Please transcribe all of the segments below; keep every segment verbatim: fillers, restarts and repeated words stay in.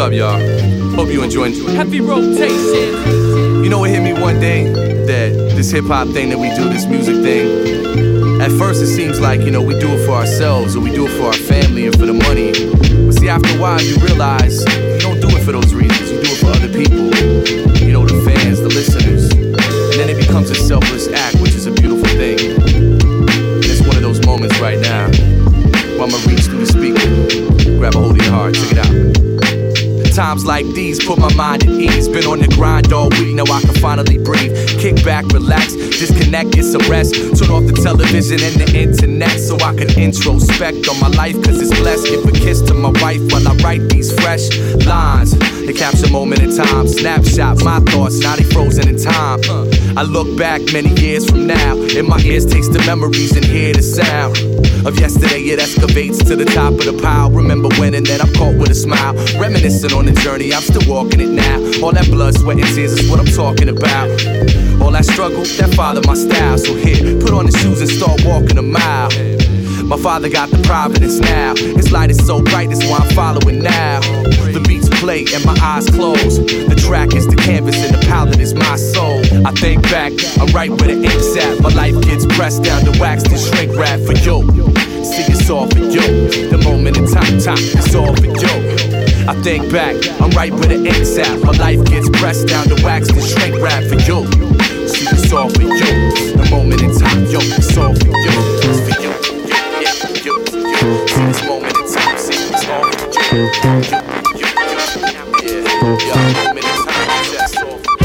up, y'all? Hope you enjoying heavy rotation. You know, it hit me one day that this hip-hop thing that we do, this music thing, at first it seems like, you know, we do it for ourselves or we do it for our family and for the money. But see, after a while you realize you don't do it for those reasons. You do it for other people, you know, the fans, the listeners. And then it becomes a selfless act, which is a beautiful thing. And it's one of those moments right now where I'ma reach through the speaker, grab a hold of your heart, check it out. Times like these put my mind at ease. Been on the grind all week, now I can finally breathe. Kick back, relax, disconnect, get some rest. Turn off the television and the internet so I can introspect on my life, cause it's blessed. Give a kiss to my wife while I write these fresh lines. They capture a moment in time, snapshot my thoughts, now they frozen in time. I look back many years from now, and my ears taste the memories and hear the sound of yesterday. It excavates to the top of the pile. Remember when and then I'm caught with a smile, reminiscing on the journey, I'm still walking it now. All that blood, sweat, and tears is what I'm talking about. All that struggle, that followed my style. So here, put on the shoes and start walking a mile. My father got the providence now. His light is so bright, that's why I'm following now. The beats play and my eyes close. The track is the canvas and the palette is my soul. I think back, I'm right where the ink's at. My life gets pressed down to wax and shrink wrap for you. See, it's all for you. The moment in time, time, it's all for you. I think back, I'm right where the ink's at. My life gets pressed down to wax and shrink wrap for you. See, it's all for you. The moment in time, yo, it's all for you. It's for you, yeah, yeah, for you, for you. See this moment in time, see, it's all for you. You, you, you, yeah, yeah, moment in time, that's all for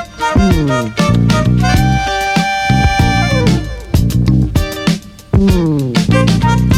you. Mm. Mm.